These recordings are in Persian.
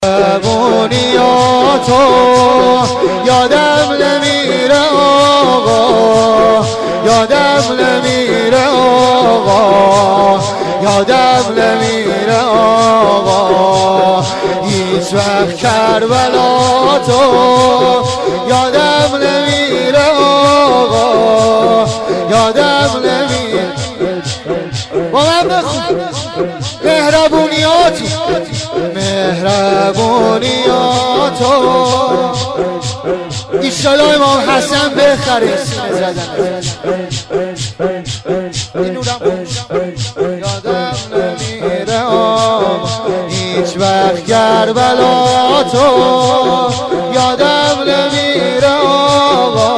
مهربونیاتو یادم نمیره آقا، یادم نمیره آقا، یادم نمیره آقا. هیچ وقت کربلاتو یادم نمیره آقا، یادم نمیره. با من بخون مهربونیاتو، مهربونیاتو. ایشالا امام حسن بخره سینه زدن. یادم نمیره آقا، هیچ وقت کربلاتو یادم نمیره آقا.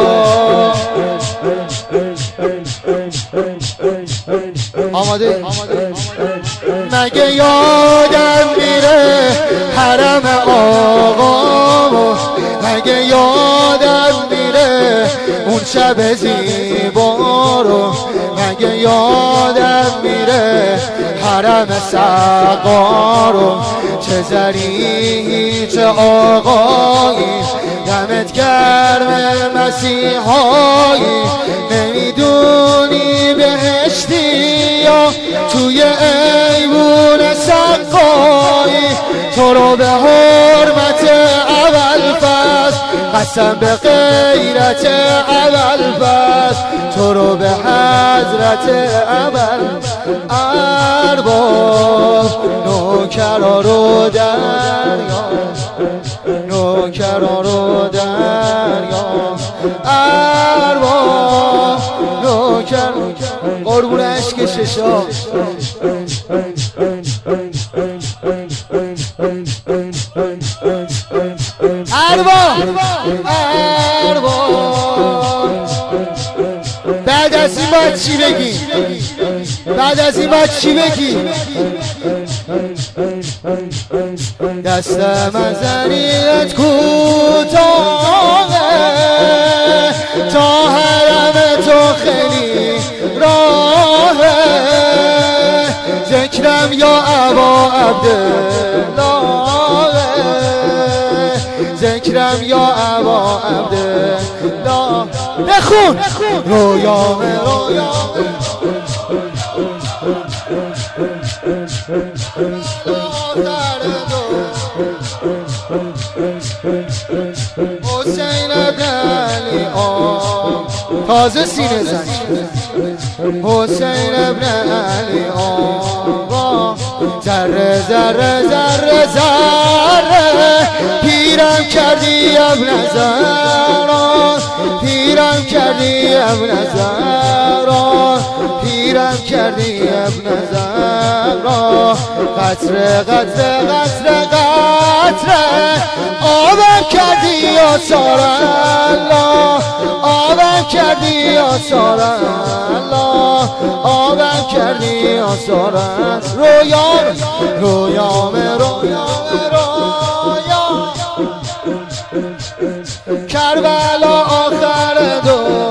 آماده؟ مگه یادم میره حرم آقا، مگه یادم میره اون شب زیبا رو، مگه یادم میره حرم سقا رو. چه زری چه آقایی دمت گرم مسیحایی، نمیدونی بهشتی یا توی ایوون سقایی. تو رو به حرمت اول فصل قسم به غیرت اول فصل، تو رو به حضرت اول ارباب نوکرا رو دریا، نوکرا رو دریا ارباب نوکر. قربون عشق ششا ارباب ارباب. بعد از این باید چی بگی؟ بعد از این باید چی بگی؟ دستم از زریعت کوتاهه تا حرم تو خیلی راهه. ذکرم یا ابا عبدالله، ذکرم یا ابا عبدالله. بخون رویامه رویامه حسین ابن علی آقا. تازه سینه زن حسین ابن علی آقا. ذره ذره ذره ذره پیرم کردی ابن زهرا، پیرم کردی ابن زهرا، پیرم کردی ابن زهرا. قطره قطره قطره قطره آبم کردی یا سار الله، آبم کردی یا سار الله، آبم کردی یا سار الله. رویام رویام رویام رویام کربلا آخر دو